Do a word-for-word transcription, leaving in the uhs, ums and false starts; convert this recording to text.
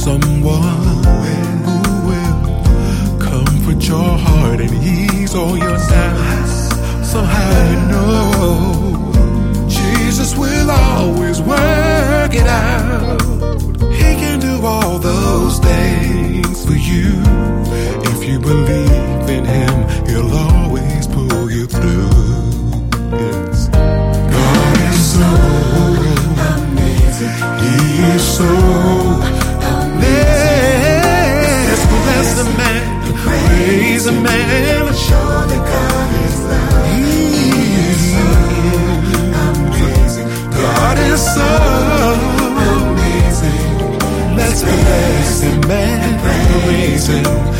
someone who will comfort your heart and ease all your doubts. Somehow you know Jesus will always work it out. He can do all those things for you. If you believe in him, he'll always pull you through. Yes. God is so amazing. He is so amazing. Let's bless the man, praise the man. Show that God is love. He is so amazing. God is so amazing. Let's bless him and praise him.